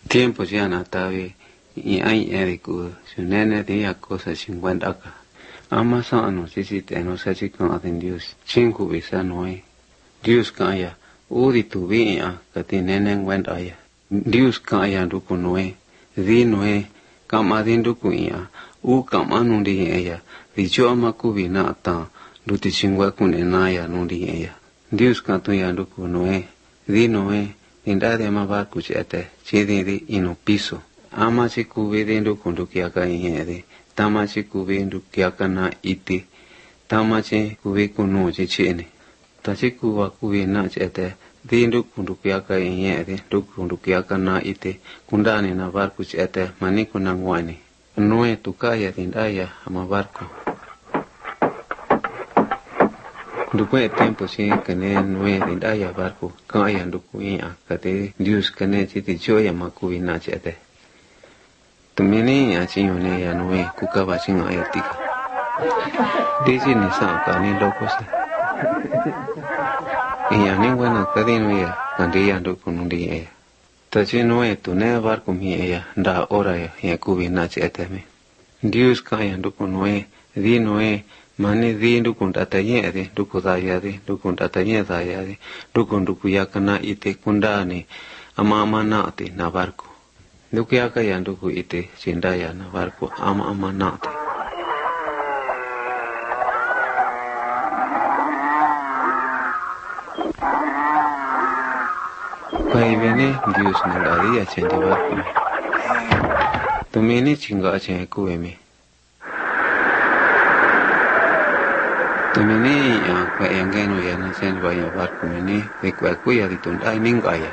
Tiempo ya na tavi y ay eriku sunene dia cosa 50 acá. Ama sano sisi teno sachi con aden Dios. Chingu bisa noi. Dios kaya udi tu via katinene wenda ya. Dios kaya duku noe. Di noe kam adin duku ia. U kam anundi ya. Di jo amaku vina ta. Duti chingwa kunena ya nundi ya. Dios kanto ya duku noe. Di noe. Inda de ma barku chete, chidi di ino piso. Ama chiku vidindo kundu kiaka inyede. Tama chiku vidindo kiaka na iti. Tama chiku vikunu chichini. Ta chiku waku vina chete. Dindo kundu kiaka inyede. Du kundu kiaka na iti. Kundani na barku chete. Maniku na ngwani. Noe tukaya dindaya ama barku. Dukwe tempo si kene nue dindaya barku kaya duku ia kate Dios kene chiti joya makuwi na chete. Tumini ya chinyone ya nue kukawa chinga ya tika. Disi ni saka ni loko se. Iya ni wana kadino ya kandi ya duku nundi ya. Tachi nue tune barku mi ya nda ora ya kuwi na chete me. Dios kaya duku nue di nue mani di dukun tatanya de dukun daya de dukun tatanya daya de dukun dukuyaka na ite kundani ama na te na barku dukuyaka ya duku ite cindaya na barku ama na te kai bene Dios na daria cindi barku tumini cinga cenge kuemi Tumini kwa yangeno ya nasen ba ya barku mini de kwa kuya ditun ai ningaya.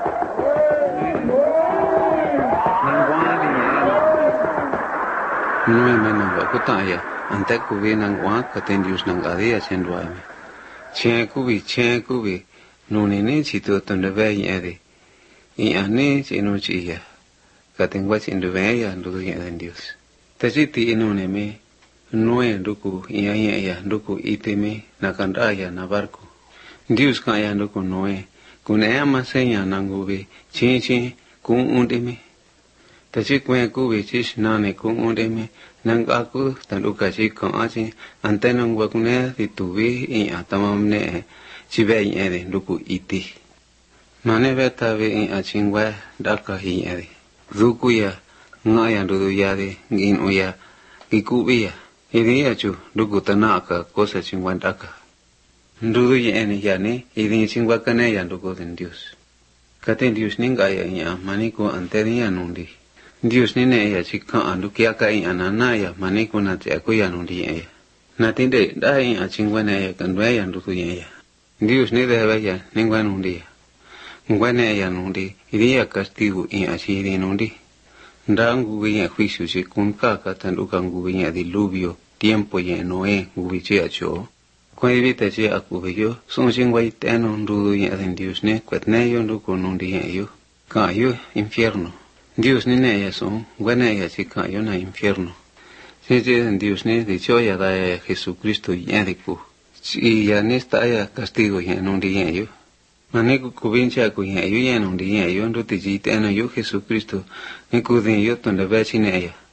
Nui mena ba kutaya ante kubi nangwa katen Dios nangadia sendwa me. Chen kubi nuni ni chito tonde ve yede. I ani chino chiya. Katen wa chindu ve ya ndu ya Dios. Tajiti inune me Nue duku iya duku iteme nakandaya na barku. Dios kaya duku noe. Kune ama senya nangubi chin kun undeme. Tachi kwen kubi chish nane kun undeme. Nangaku tanduka chikon achi antenang wakune ditubi iya tamamne chive iyede duku iti. Mane vetawe iya chingwe daka iyede. Duku ya ngaya dudu yade ngin uya gikubi ya. Idin chu duku tanaka cosa 50 acá. Ndudu yene yani idin chingwa kane ya duku den Dios. Katen Dios ninga ya maniko antenia nundi. Dios nine ya chika andukia ka ya nanaya maniko na te akuya nundi ya. Natinde dai ya chingwa na ya kandwa ya duku ya. Dios ni debe ya ningwa nundi ya. Ngwane ya nundi idin ya castigo ya chiri nundi. Ndangu ya juicio si kun kaka tanduka ngubi ya diluvio tiempo ya Noé ngubi chia cho. Kwa evita chia akubi yo son chingwa iteno ndudu ya den Dios ne kwetne yo nduko nundi ya yo. Ka yo infierno. Dios ni ne ya son ngwane ya chika yo na infierno. Sije den Dios ne dicho ya da ya Jesucristo ya diku. Si ya nesta ya castigo ya nundi ya yo. Maniku kubincha kuya yo ya nundi ya yo nduti jiteno yo Jesucristo ni kudin yo tonde vecine ya.